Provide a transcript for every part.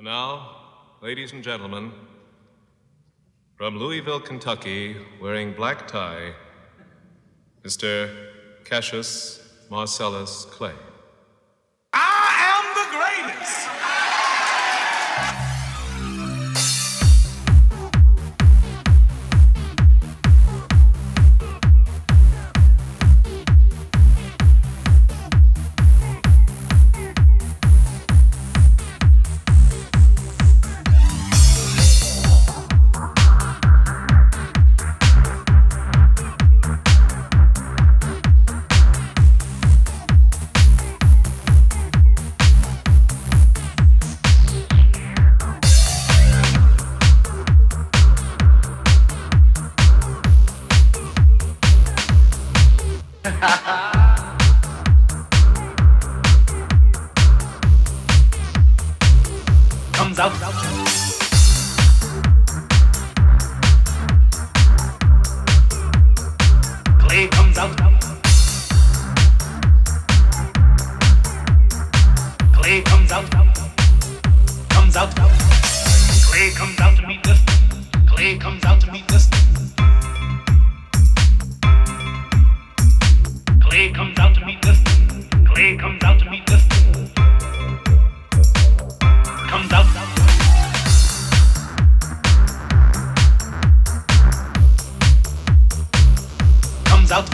now, ladies and gentlemen, from Louisville, Kentucky, wearing black tie, Mr. Cassius Marcellus Clay. I am the greatest. Comes out. Clay comes out. Clay comes out. Comes out. Clay comes out to meet this. Clay comes out to meet this. Clay comes out to meet this. Clay comes out to meet this. Comes out. Comes out.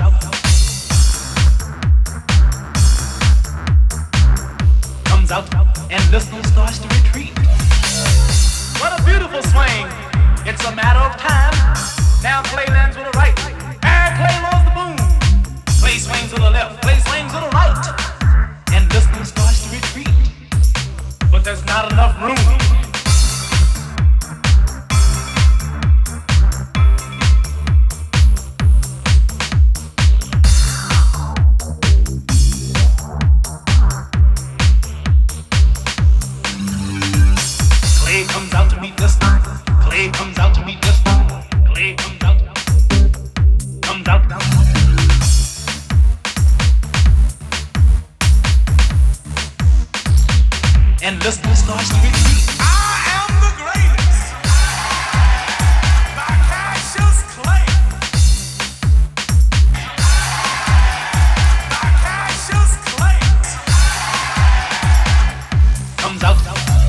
Comes out. And listener starts to retreat. What a beautiful swing. It's a matter of time. Now Clay lands with the right. And Clay rolls the boom. Clay swings to the left. Clay swings to the right. And listener starts to retreat. But there's not enough room. Clay comes out to meet this. Clay comes out to meet this. Clay comes out. Comes out. And listener starts to retreat. I am the greatest. By Cassius Clay. By Cassius Clay. Comes out.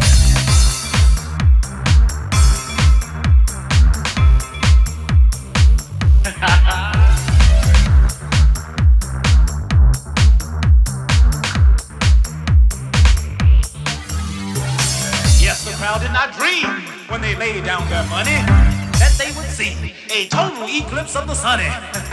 Yes, the crowd did not dream when they laid down their money that they would see a total eclipse of the sunny.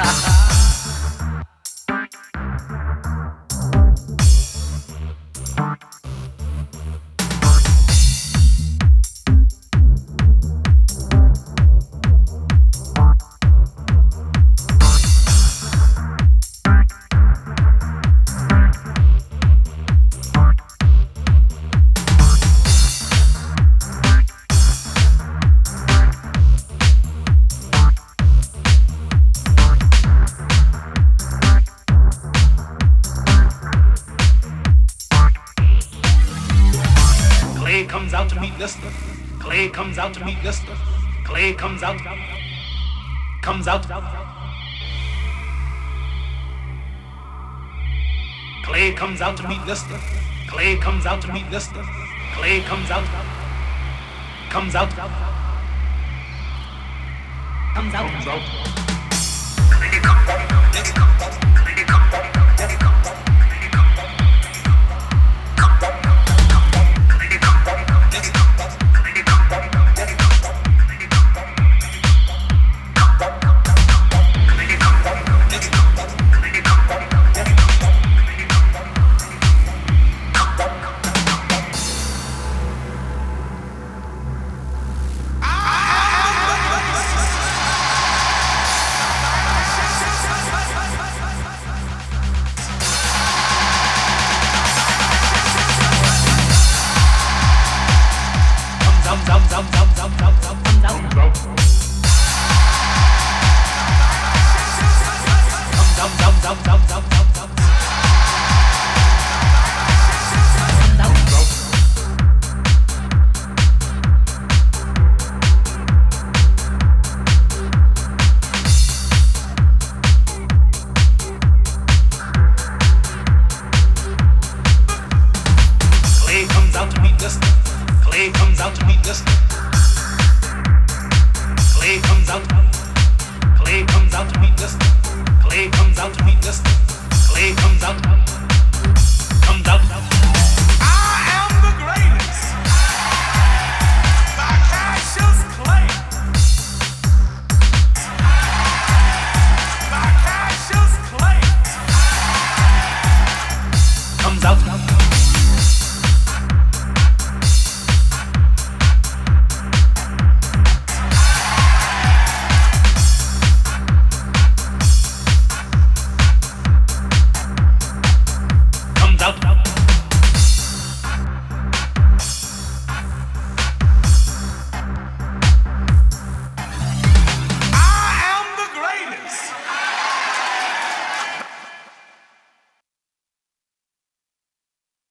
Clay comes out to meet listener. Clay comes out to meet listener. Clay comes out. Comes out. Clay comes out to meet listener. Clay comes out to meet listener. Clay comes out. Comes out. Comes out. Comes out. Clay comes out. Clay comes out. Clay comes out. Clay comes out. out to meet Lister. Clay comes out to meet Lister. Clay comes out. Clay comes out to meet Lister. Clay comes out to meet Lister. Clay comes out. Comes out.